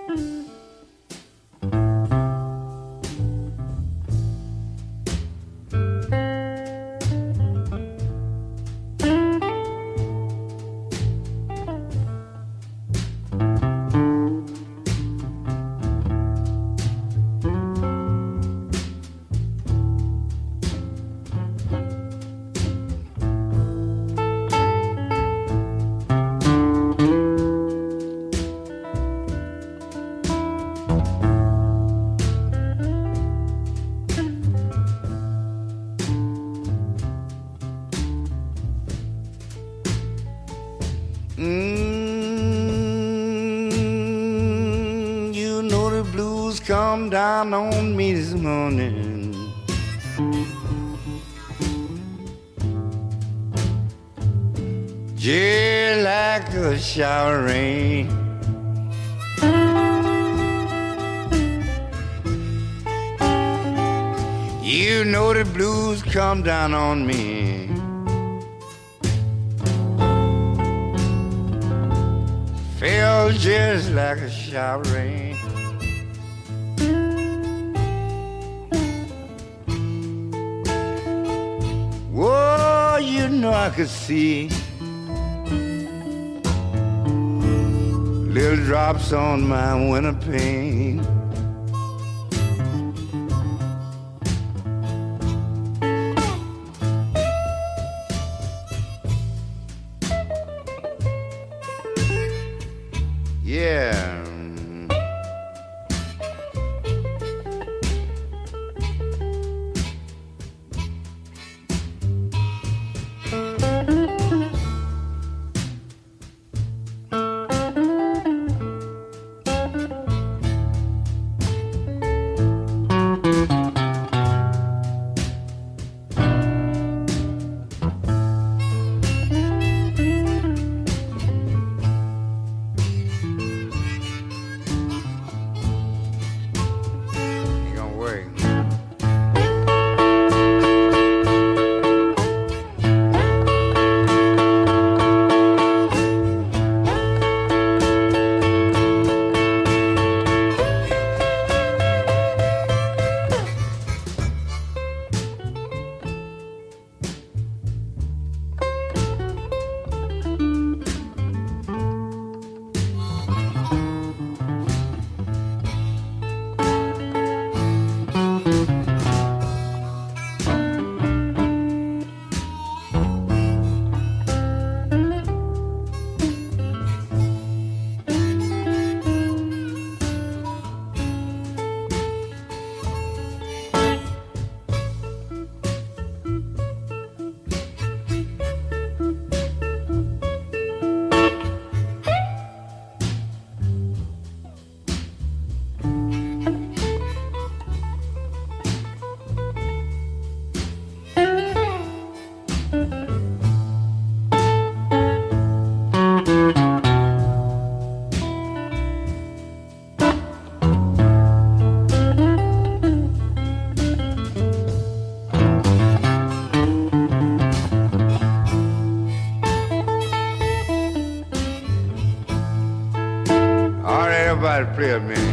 You know the blues come down on me this morning. Just like a shower rain. You know the blues come down on me. Fell just like a shower rain. Whoa, you know I could see little drops on my winter pane. Yeah. Everybody play a minute.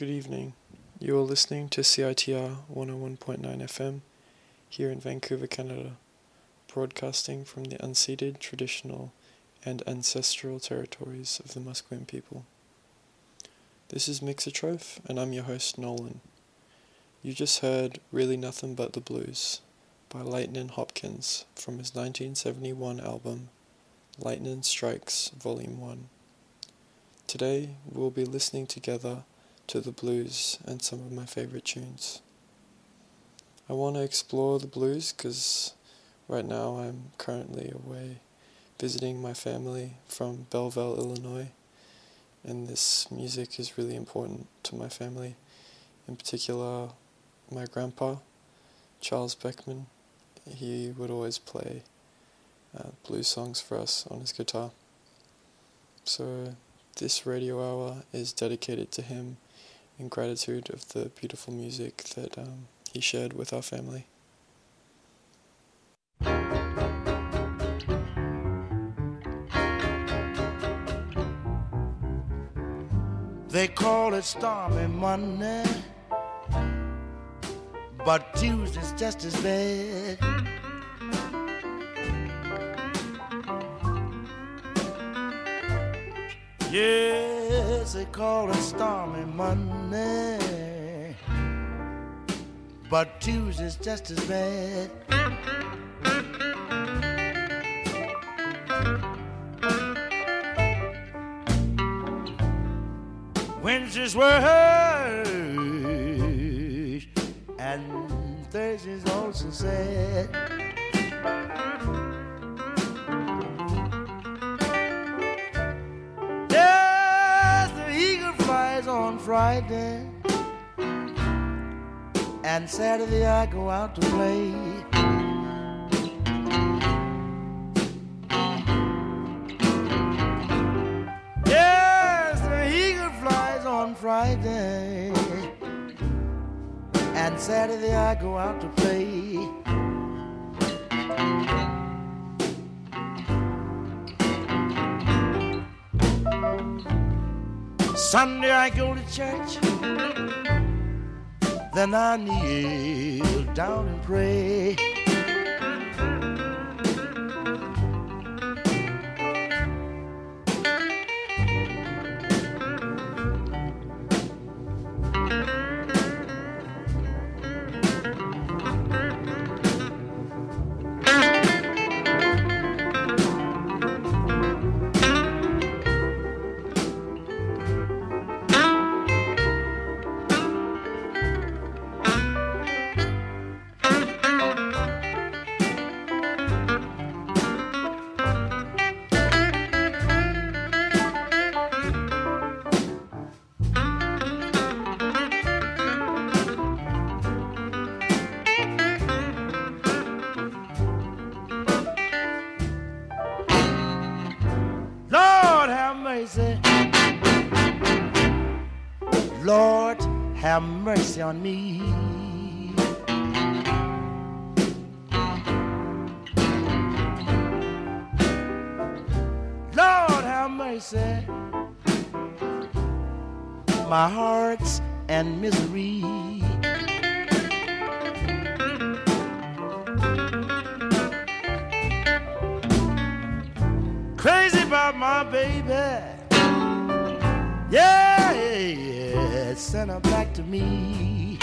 Good evening. You are listening to CITR 101.9 FM here in Vancouver, Canada, broadcasting from the unceded, traditional, and ancestral territories of the Musqueam people. This is Mixotroph, and I'm your host, Nolan. You just heard Really Nothing But the Blues by Lightnin' Hopkins from his 1971 album, Lightnin' Strikes Volume 1. Today, we'll be listening together to the blues and some of my favorite tunes. I want to explore the blues because right now I'm currently away visiting my family from Belleville, Illinois, and this music is really important to my family. In particular, my grandpa, Charles Beckman. He would always play blues songs for us on his guitar. So this radio hour is dedicated to him in gratitude of the beautiful music that he shared with our family. They call it stormy Monday, but Tuesday's just as bad. Yes, they call it stormy Monday, but Tuesday's just as bad. Wednesday's worse, and Thursday's also sad. Yes, the eagle flies on Friday, and Saturday I go out to play. Friday and Saturday I go out to play. Sunday I go to church, then I kneel down and pray. Lord, have mercy on me. Lord, have mercy. My heart's in misery. Crazy about my baby. Yeah, send her back to me.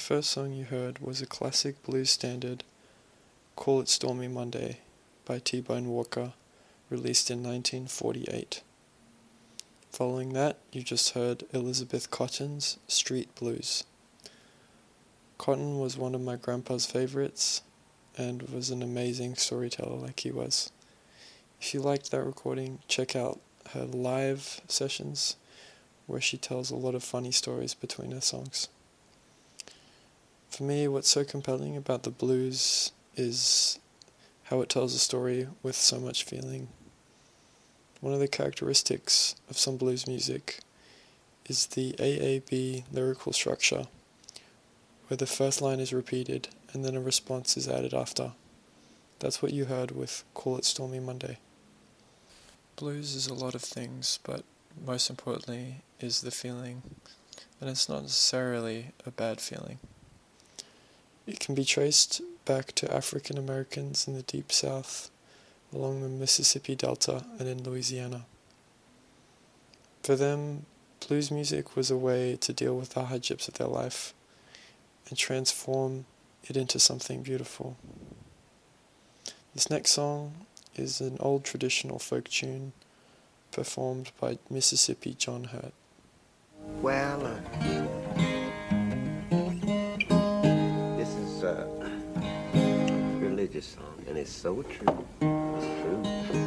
first song you heard was a classic blues standard, Call It Stormy Monday, by T-Bone Walker, released in 1948. Following that, you just heard Elizabeth Cotton's Street Blues. Cotton was one of my grandpa's favourites, and was an amazing storyteller like he was. If you liked that recording, check out her live sessions, where she tells a lot of funny stories between her songs. For me, what's so compelling about the blues is how it tells a story with so much feeling. One of the characteristics of some blues music is the AAB lyrical structure, where the first line is repeated and then a response is added after. That's what you heard with Call It Stormy Monday. Blues is a lot of things, but most importantly is the feeling, and it's not necessarily a bad feeling. It can be traced back to African Americans in the Deep South, along the Mississippi Delta and in Louisiana. For them, blues music was a way to deal with the hardships of their life and transform it into something beautiful. This next song is an old traditional folk tune performed by Mississippi John Hurt. Well, this is a religious song, and it's so true. It's true.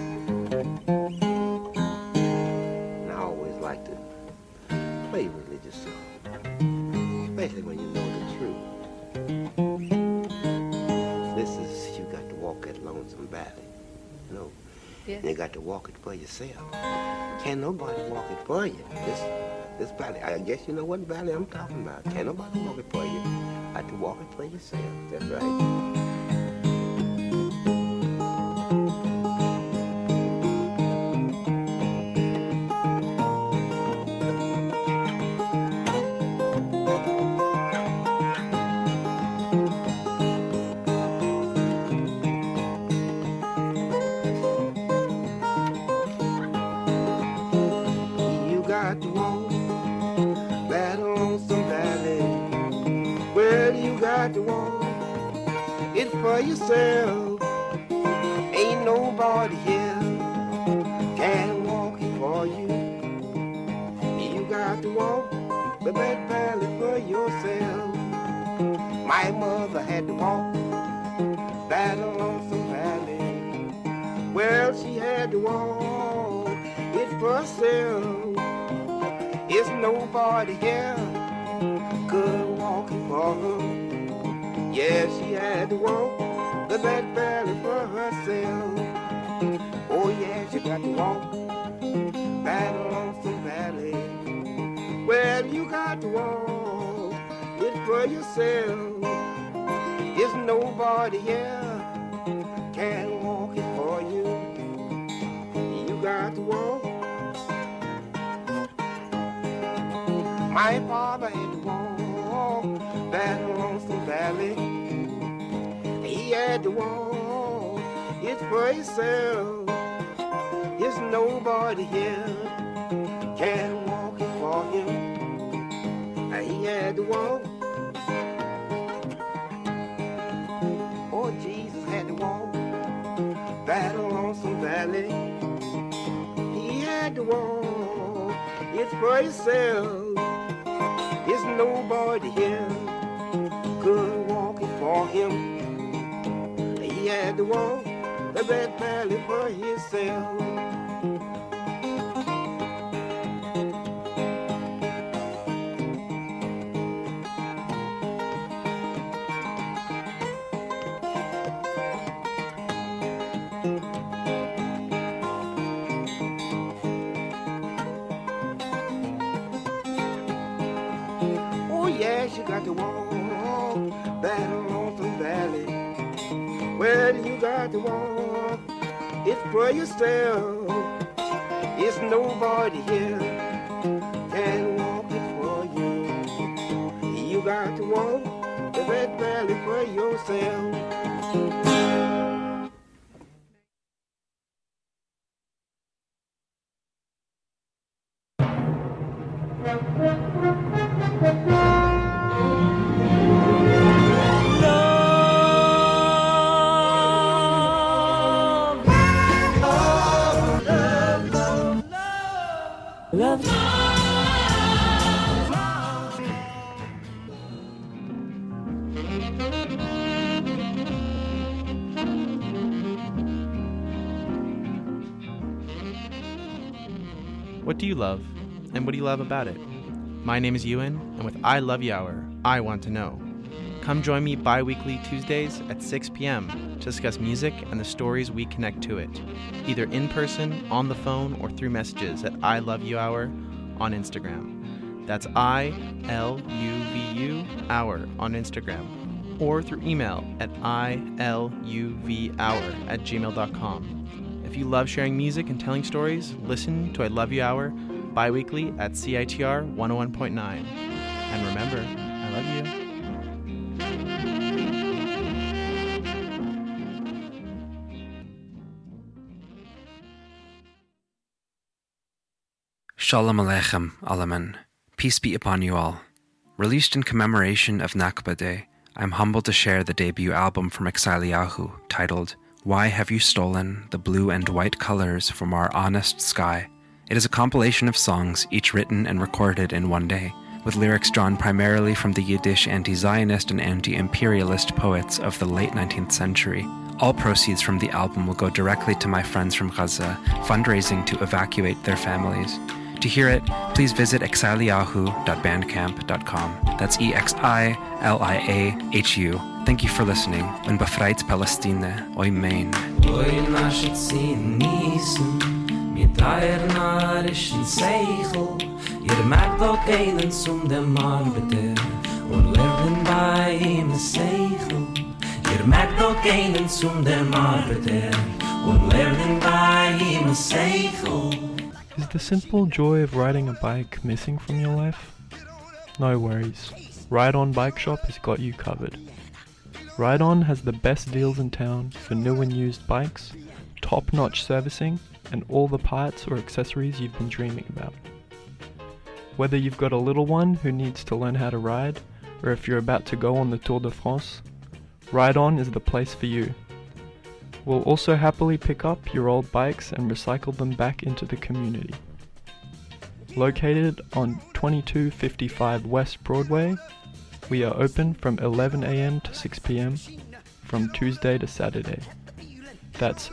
And I always like to play religious songs, especially when you know the truth. This is, you got to walk that lonesome valley, you know. Yes. You got to walk it for yourself. Can't nobody walk it for you. This valley, I guess you know what valley I'm talking about. Can't nobody walk it for you. Got to walk it for yourself. That's right. For yourself, ain't nobody here can walk it for you. You got to walk the Red Valley for yourself. My mother had to walk that lonesome valley. Well, she had to walk it for herself. It's nobody here could walk it for her. Yeah, she had to walk the Red Valley for herself. Oh yeah, she got to walk that lonesome valley. Well, you got to walk it for yourself. There's nobody here can walk it for you. You got to walk. My father had to walk that lonesome valley. He had to walk it for himself. There's nobody here can walk it for him. He had to walk. Oh, Jesus had to walk that lonesome valley. He had to walk it for himself. There's nobody here could walk it for him. He had to walk the Red Valley for himself. Oh yeah, she got to walk that lonesome valley. Well, you got to walk it for yourself. It's nobody here can walk it for you. You got to walk the Red Valley for yourself. What do you love, and what do you love about it? My name is Ewan, and with I Love You Hour, I want to know. Come join me bi-weekly Tuesdays at 6 p.m. to discuss music and the stories we connect to it, either in person, on the phone, or through messages at I Love You Hour on Instagram. That's ILUVU Hour on Instagram, or through email at iluvhour@gmail.com. If you love sharing music and telling stories, listen to I Love You Hour bi-weekly at CITR 101.9. And remember, I love you. Shalom Aleichem, Alaman. Peace be upon you all. Released in commemoration of Nakba Day, I'm humbled to share the debut album from Exiliahu, titled Why Have You Stolen the Blue and White Colors from Our Honest Sky? It is a compilation of songs, each written and recorded in one day, with lyrics drawn primarily from the Yiddish anti-Zionist and anti-imperialist poets of the late 19th century. All proceeds from the album will go directly to my friends from Gaza, fundraising to evacuate their families. To hear it, please visit exiliahu.bandcamp.com. That's EXILIAHU. Thank you for listening. Und befreit Palestine. Amen. Oy nashitsin nisen mit der narischen Seichel. Ihr mag doch gehen zum dem Arbeiter und lernen bei ihm Seichel. Ihr mag doch gehen zum dem Arbeiter und lernen bei ihm Seichel. Is the simple joy of riding a bike missing from your life? No worries. Ride On Bike Shop has got you covered. Ride On has the best deals in town for new and used bikes, top-notch servicing, and all the parts or accessories you've been dreaming about. Whether you've got a little one who needs to learn how to ride, or if you're about to go on the Tour de France, Ride On is the place for you. We'll also happily pick up your old bikes and recycle them back into the community. Located on 2255 West Broadway, we are open from 11 a.m. to 6 p.m. from Tuesday to Saturday. That's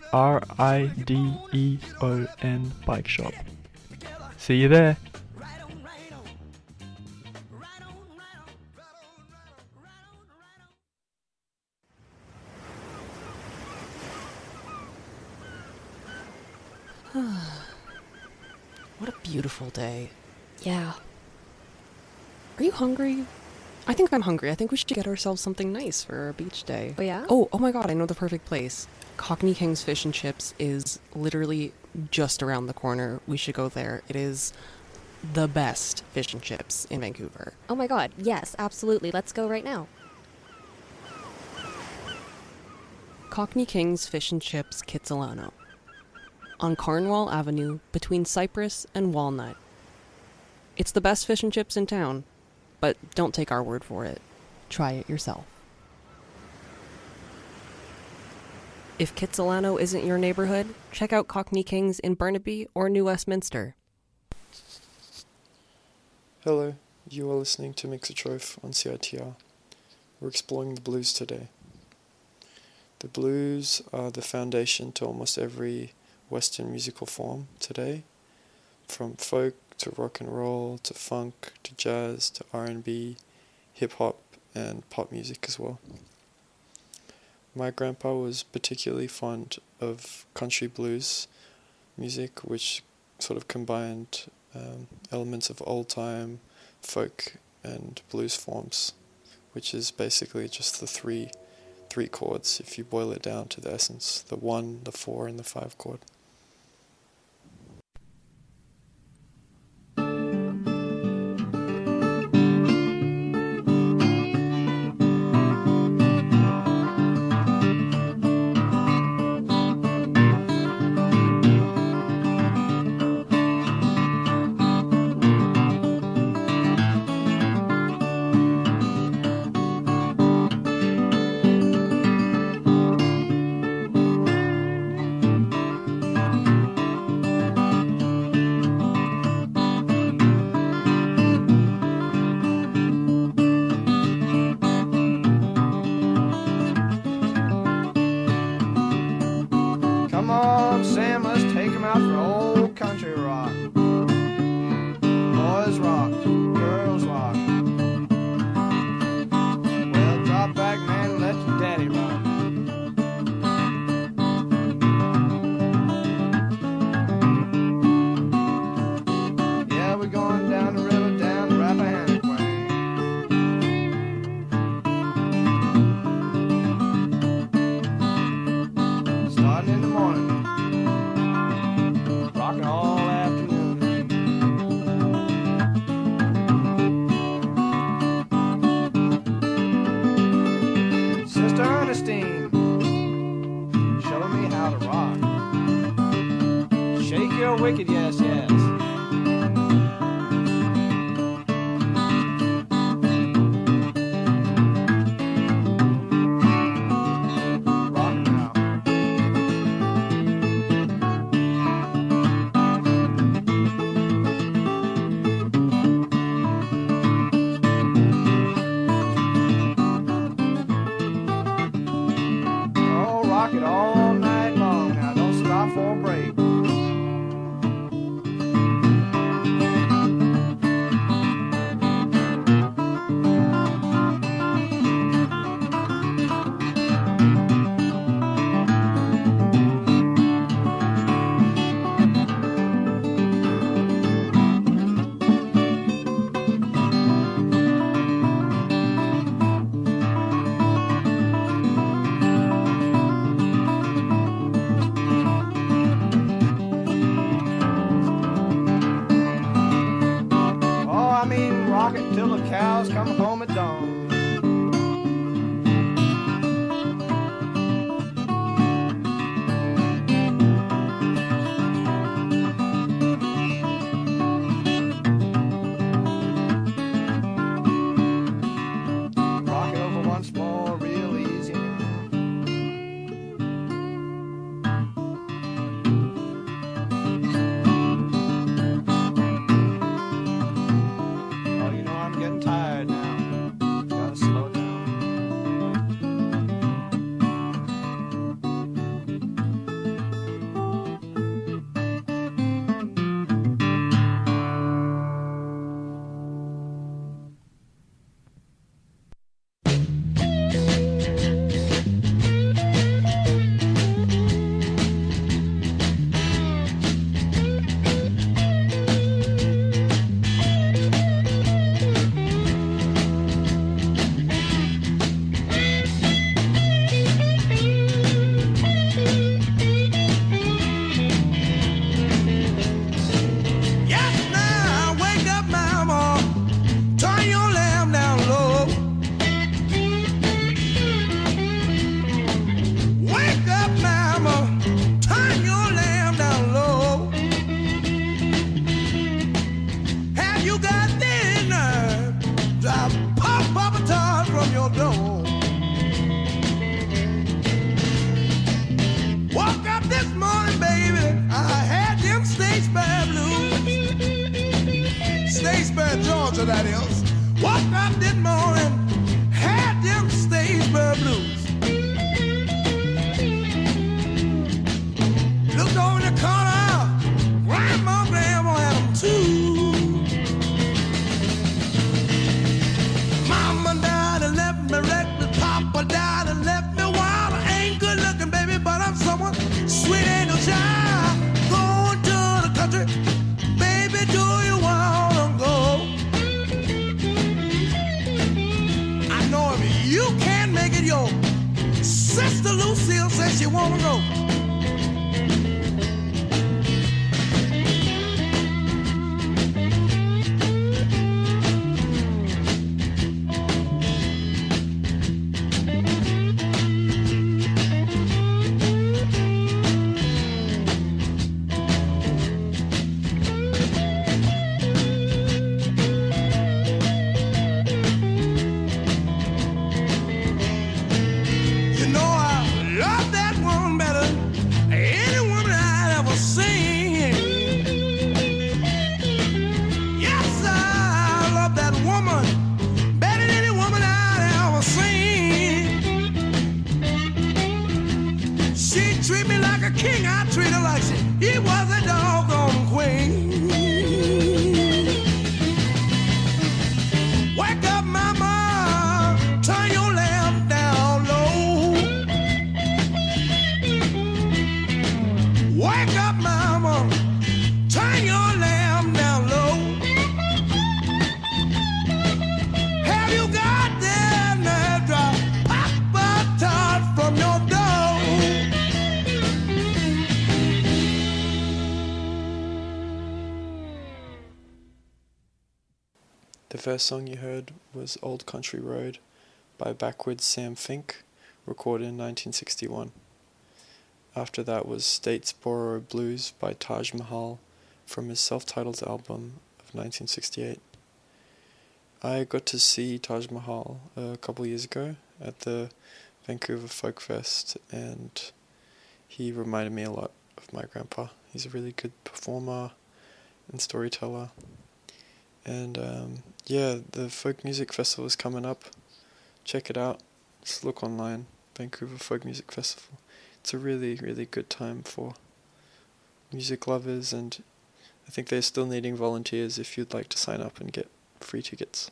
RIDEON Bike Shop. See you there! What a beautiful day. Yeah. Are you hungry? I think I'm hungry. I think we should get ourselves something nice for our beach day. Oh, yeah? Oh my god, I know the perfect place. Cockney King's Fish and Chips is literally just around the corner. We should go there. It is the best fish and chips in Vancouver. Oh my god, yes, absolutely. Let's go right now. Cockney King's Fish and Chips, Kitsilano. On Cornwall Avenue, between Cypress and Walnut. It's the best fish and chips in town, but don't take our word for it. Try it yourself. If Kitsilano isn't your neighborhood, check out Cockney King's in Burnaby or New Westminster. Hello, you are listening to Mixotroph on CITR. We're exploring the blues today. The blues are the foundation to almost every Western musical form today, from folk to rock and roll to funk to jazz to R&B, hip-hop and pop music as well. My grandpa was particularly fond of country blues music, which sort of combined elements of old-time folk and blues forms, which is basically just the three chords if you boil it down to the essence, the 1, the 4 and the 5 chord. Come on, Sam, let's take him out for old country rock. and wicked, yes, yes. Rockin' now. Oh, rock it all night long now. Don't stop for a break. Oh, I mean, rock it till the cows come home at dawn. Rock it over once more, real easy now. Oh, you know I'm getting tired now. Gotta slow down. Yes, now wake up, mama. Turn your lamp down low. Wake up, mama. Turn your lamp down low. Have you got the nerve to pop up a tart from your door? Woke up this morning, baby. I had them stage spare blues. Statesboro, Georgia, that is. Woke up this morning, had them Statesboro blues. Looked over in the corner, grandma had them too. Mama died and left me reckless, Papa died and left me wild. I ain't good looking, baby, but I'm someone sweet angel child. Going to the country, baby, do you wanna go? I know if you can't make it, your sister Lucille says she wanna go. You know I love that woman better than any woman I'd ever seen. Yes, I love that woman better than any woman I'd ever seen. She treat me like a king, I treat her like he was a doggone queen. Wake up, mama, turn your lamp down low. Wake up, mama, turn your lamp down low. Have you got that nerve to pop a tart from your door? The first song you heard was Old Country Road by Backwoods Sam Fink, recorded in 1961. After that was Statesboro Blues by Taj Mahal, from his self-titled album of 1968. I got to see Taj Mahal a couple years ago at the Vancouver Folk Fest, and he reminded me a lot of my grandpa. He's a really good performer and storyteller. And the Folk Music Festival is coming up. Check it out. Just look online, Vancouver Folk Music Festival. It's a really, really good time for music lovers, and I think they're still needing volunteers if you'd like to sign up and get free tickets.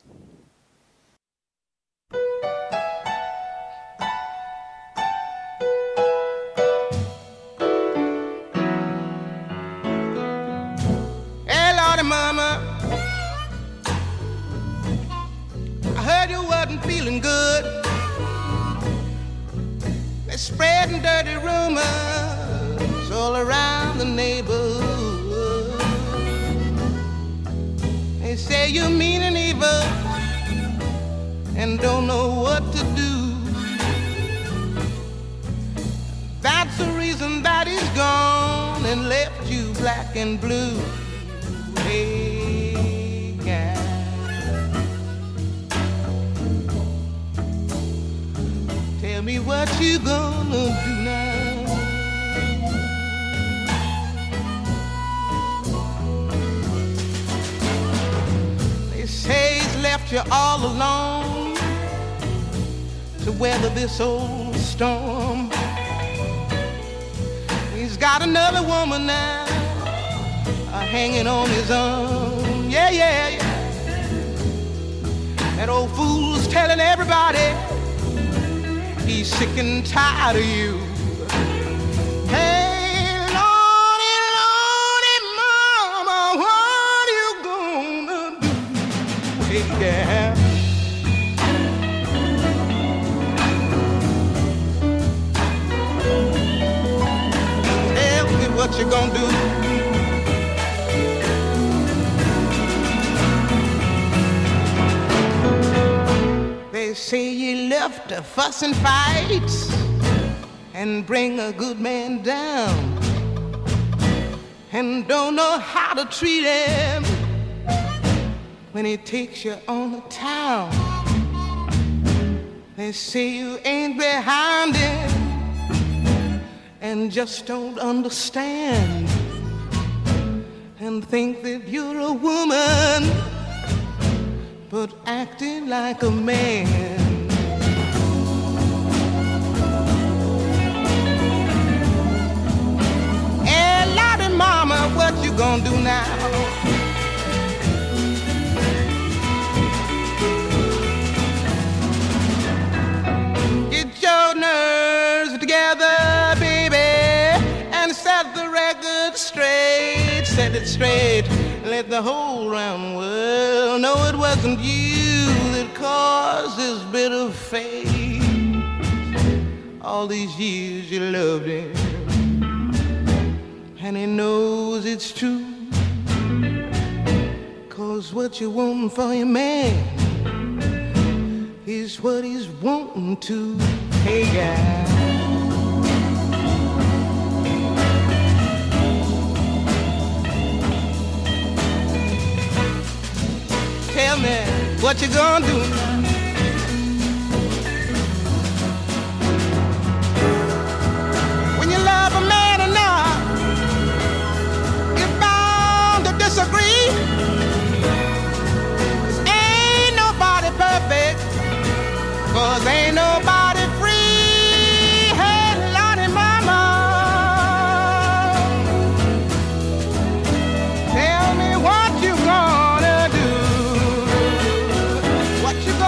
Hey, Lordy Mama, I heard you wasn't feeling good. They're spreading dirty rumors all around the neighborhood. They say you mean and evil and don't know what to do. That's the reason that he's gone and left you black and blue. Hey, guy, tell me what you gonna do now. Say he's left you all alone to weather this old storm. He's got another woman now hanging on his arm. Yeah, yeah, yeah. That old fool's telling everybody he's sick and tired of you. Hey, Lordy, Lordy, Mama, what you gonna do? Hey, yeah. Tell me what you gonna do. They say you left to fuss and fight and bring a good man down, and don't know how to treat him when he takes you on the town. They say you ain't behind him and just don't understand, and think that you're a woman but acting like a man. Hey, Lordy Mama, what you gonna do now? Get your nerves together, baby, and set the record straight. Set it straight. Let the whole round world know it wasn't you that caused this bitter fate. All these years you loved him, and he knows it's true. 'Cause what you want for your man is what he's wanting to. Hey, guy. Tell me what you gonna do now. When you love a man enough, you're bound to disagree. 'Cause ain't nobody perfect, 'cause ain't nobody free. Hey, Lordy Mama, tell me what you gonna do. What you gonna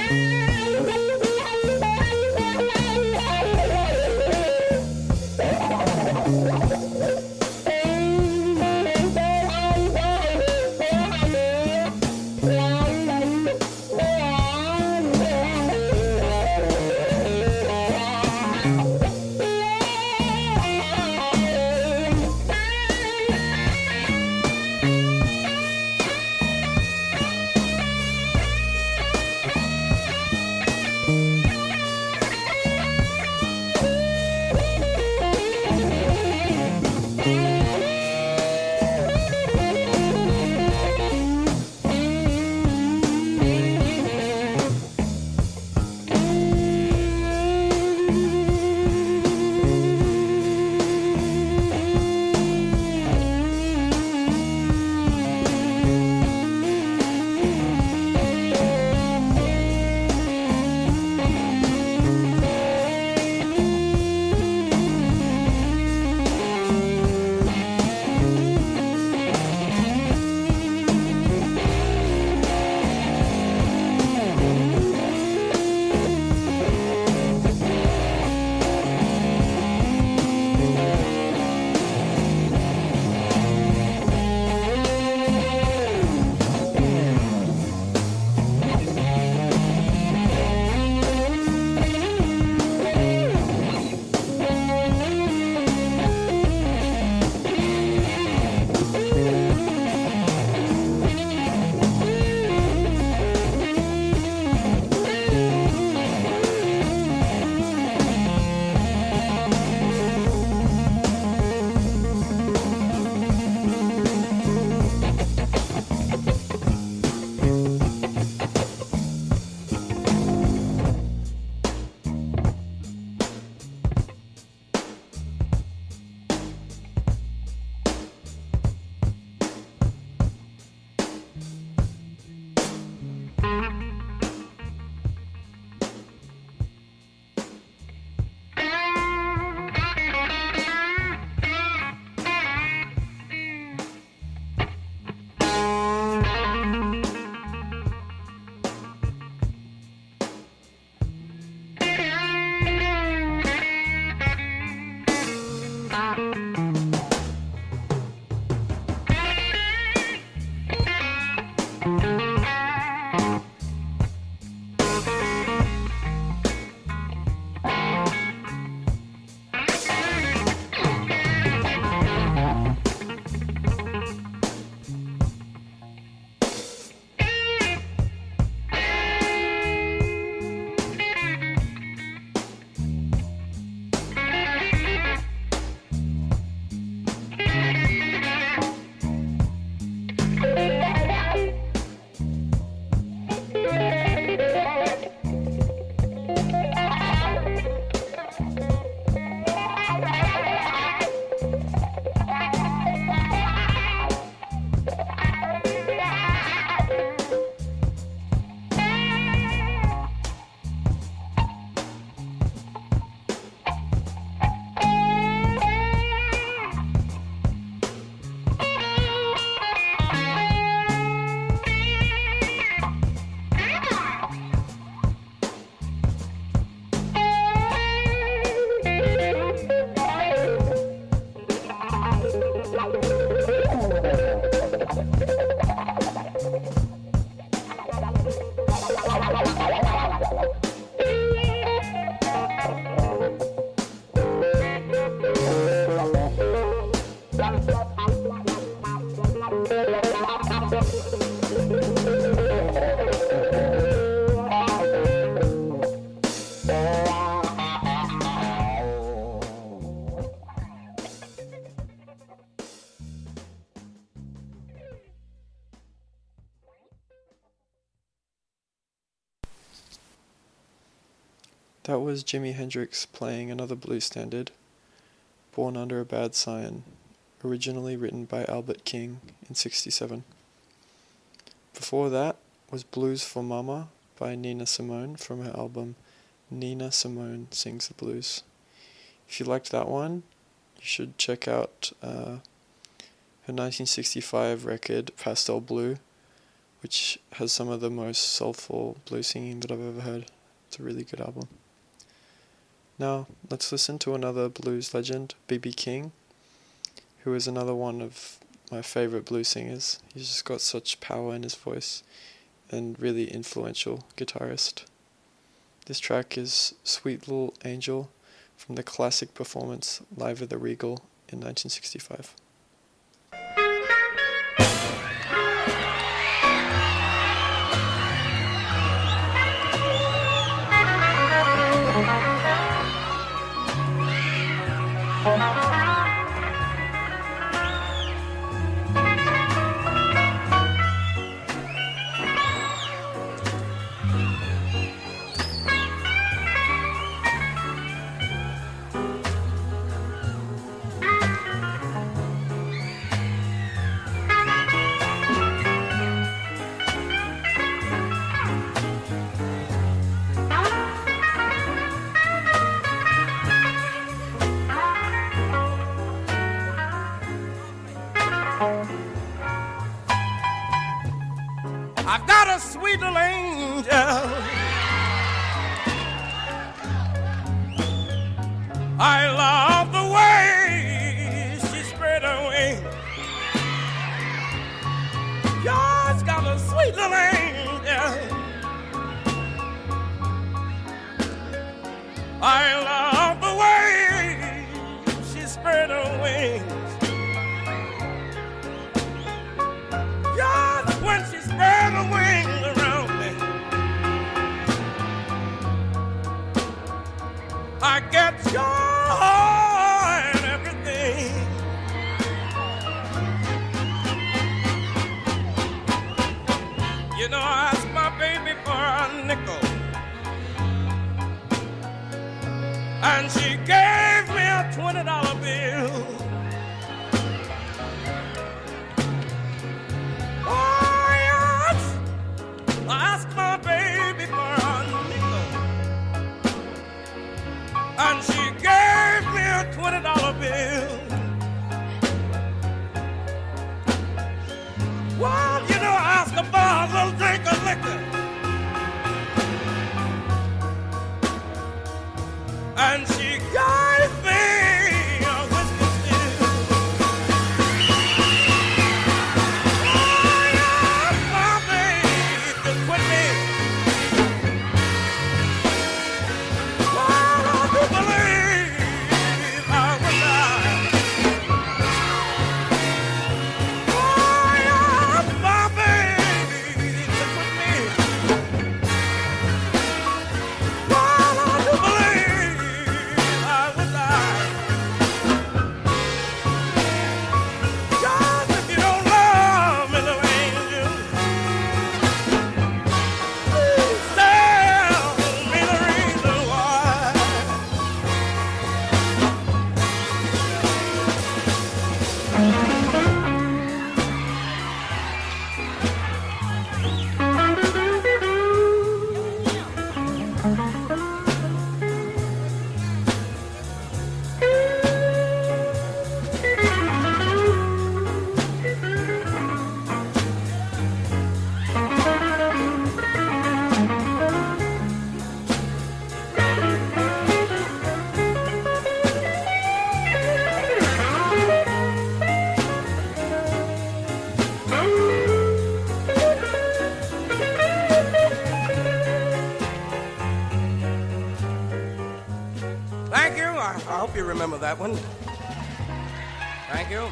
That was Jimi Hendrix playing another blues standard, Born Under a Bad Sign, originally written by Albert King in '67. Before that was Blues for Mama by Nina Simone from her album Nina Simone Sings the Blues. If you liked that one, you should check out her 1965 record Pastel Blue, which has some of the most soulful blues singing that I've ever heard. It's a really good album. Now, let's listen to another blues legend, B.B. King, who is another one of my favourite blues singers. He's just got such power in his voice and really influential guitarist. This track is Sweet Little Angel from the classic performance Live at the Regal in 1965. I've got a sweet little angel. I love the way she spread her wings. Yours got a sweet little angel. I love the way she spread her wings. Yours when she spread her wings around me, I get joy and everything. You know, I asked my baby for a nickel, and she gave me a $20 bill. Oh, yes, I asked my baby for a nickel, and she gave me a $20 bill. Well, you know, I asked her for a little drink of liquor, and she gave me a whiskey still. Oh, yes, my baby quit me. Well, I do believe I would die. Oh, yes, my baby quit me. Well, I do believe I would die. Just if you don't love me, little angel, please tell me the reason why. Thank you. I hope you remember that one. Thank you.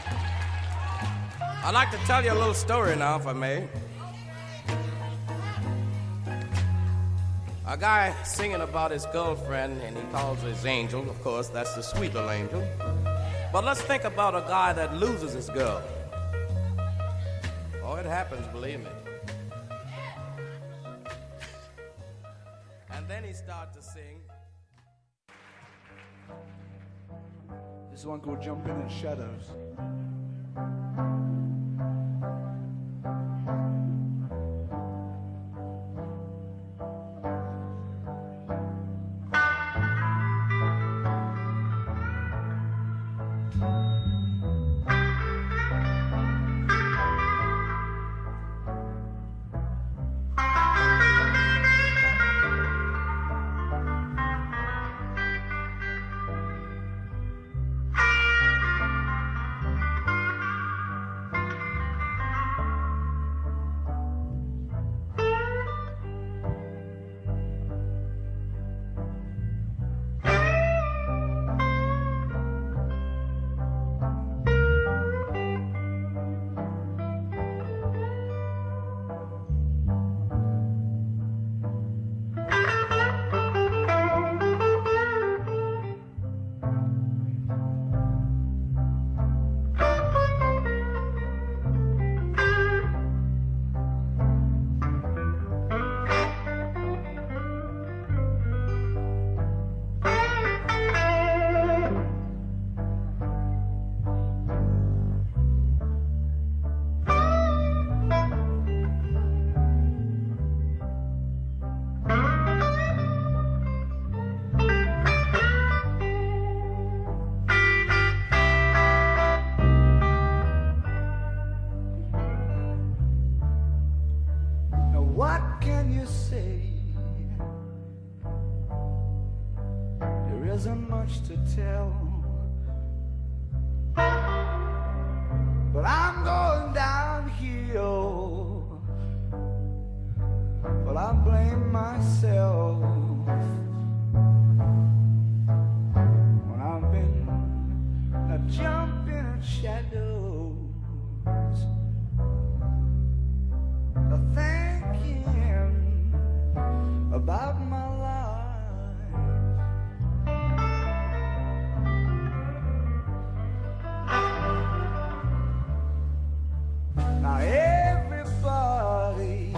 I'd like to tell you a little story now, if I may. A guy singing about his girlfriend, and he calls her his angel. Of course, that's the sweet little angel. But let's think about a guy that loses his girl. Oh, it happens, believe me. And then he starts to sing. This is one called Jumping in Shadows. isn't much to tell, but I'm going downhill. But I blame myself when I've been jumping at shadows, thinking about my life. Now everybody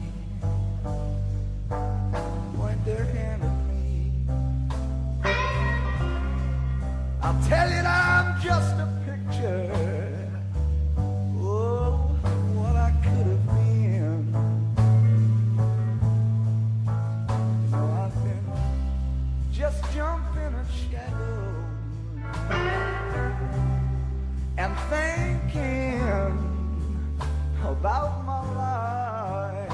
point their hand at me. I'll tell you that I'm just a picture. Oh, what I could have been. You know, I've been just jumping at shadows and thinking about my life.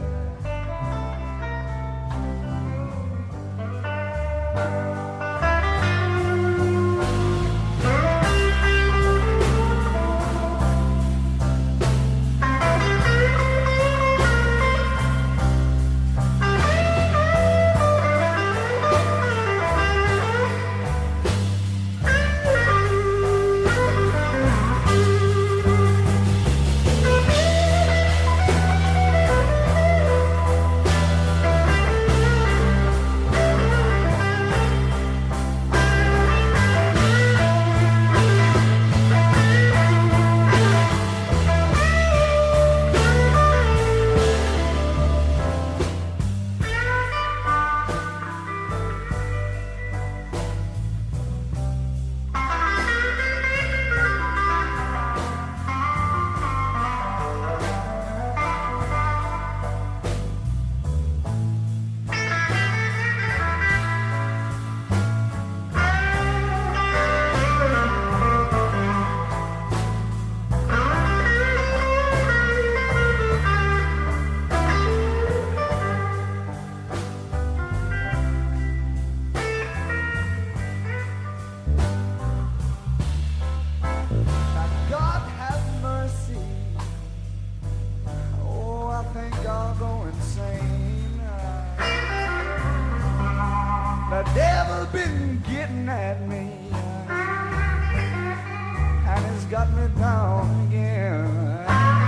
The devil been getting at me, and it's got me down again.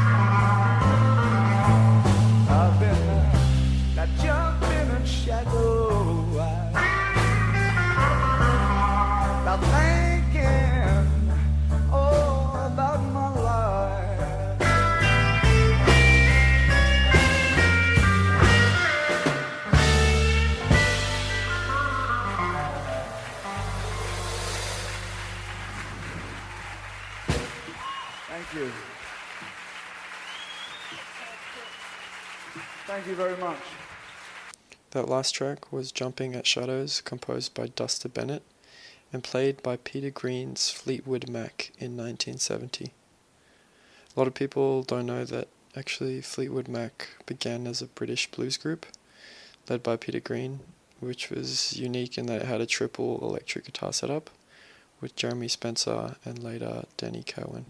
I've been jumping in shadow, now thinking about my life. Thank you. Thank you very much. That last track was Jumping at Shadows, composed by Duster Bennett and played by Peter Green's Fleetwood Mac in 1970. A lot of people don't know that actually Fleetwood Mac began as a British blues group led by Peter Green, which was unique in that it had a triple electric guitar setup with Jeremy Spencer and later Danny Cowan.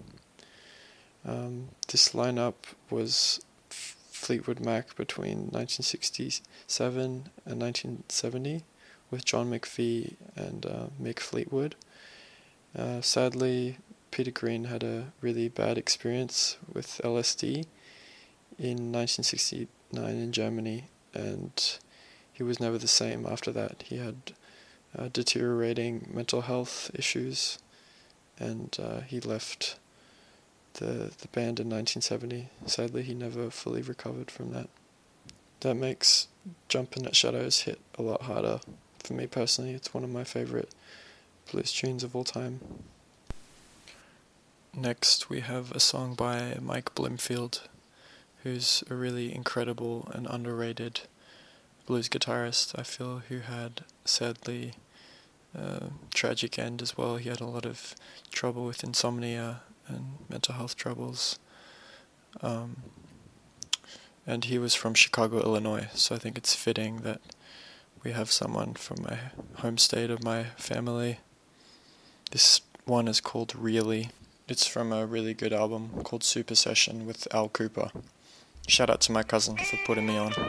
This lineup was Fleetwood Mac between 1967 and 1970 with John McVie and Mick Fleetwood. Sadly, Peter Green had a really bad experience with LSD in 1969 in Germany, and he was never the same after that. He had deteriorating mental health issues, and he left the band in 1970. Sadly, he never fully recovered from that. That makes Jumpin' at Shadows hit a lot harder. For me personally, it's one of my favourite blues tunes of all time. Next, we have a song by Mike Bloomfield, who's a really incredible and underrated blues guitarist, I feel, who had, sadly, a tragic end as well. He had a lot of trouble with insomnia and mental health troubles. And he was from Chicago, Illinois, so I think it's fitting that we have someone from my home state of my family. This one is called Really. It's from a really good album called Super Session with Al Cooper. Shout out to my cousin for putting me on.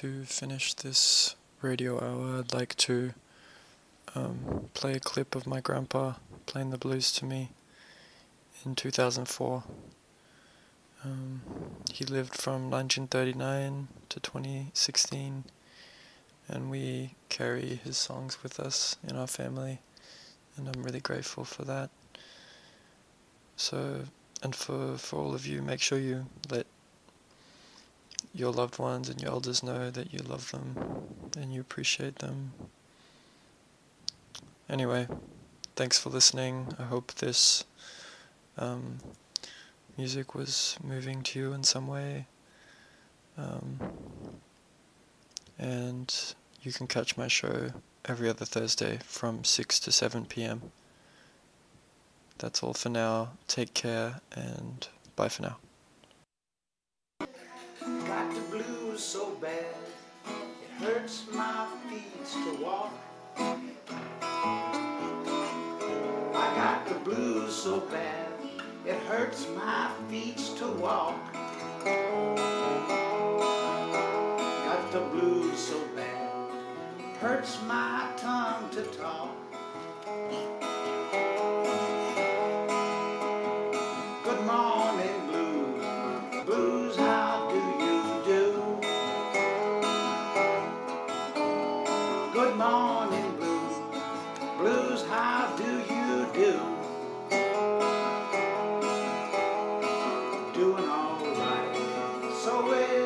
to finish this radio hour, I'd like to play a clip of my grandpa playing the blues to me in 2004. He lived from 1939 to 2016, and we carry his songs with us in our family, and I'm really grateful for that. So, and for all of you, make sure you let your loved ones and your elders know that you love them and you appreciate them. Anyway, thanks for listening. I hope this music was moving to you in some way. And you can catch my show every other Thursday from 6 to 7 p.m. That's all for now. Take care and bye for now. Got the blues so bad, it hurts my feet to walk. I got the blues so bad, it hurts my feet to walk. Got the blues so bad, hurts my tongue to talk. Good morning, blues. Blues, how do you do? Good morning, blues. Blues, how do you do? Doing all right, so well.